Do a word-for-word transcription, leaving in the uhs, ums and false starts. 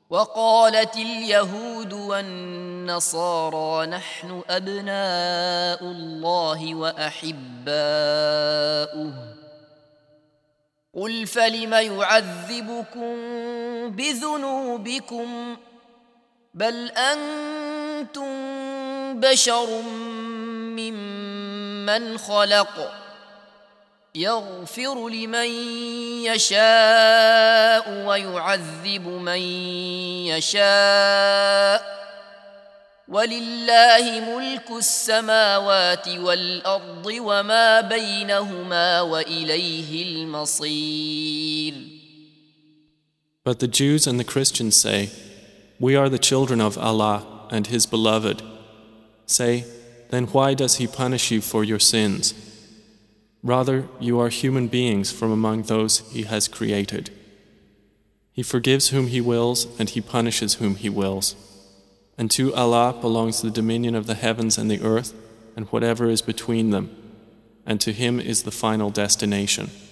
وقالت اليهود والنصارى نحن أبناء الله وأحباؤه قل فلم يعذبكم بذنوبكم بل أنتم بشر ممن خلق يغفر لمن يشاء ويعذب من يشاء ولله ملك السماوات والأرض وما بينهما وإليه المصير. But the Jews and the Christians say, "We are the children of Allah and His beloved." Say, then why does He punish you for your sins? Rather, you are human beings from among those He has created. He forgives whom He wills and He punishes whom He wills. And to Allah belongs the dominion of the heavens and the earth and whatever is between them, and to Him is the final destination.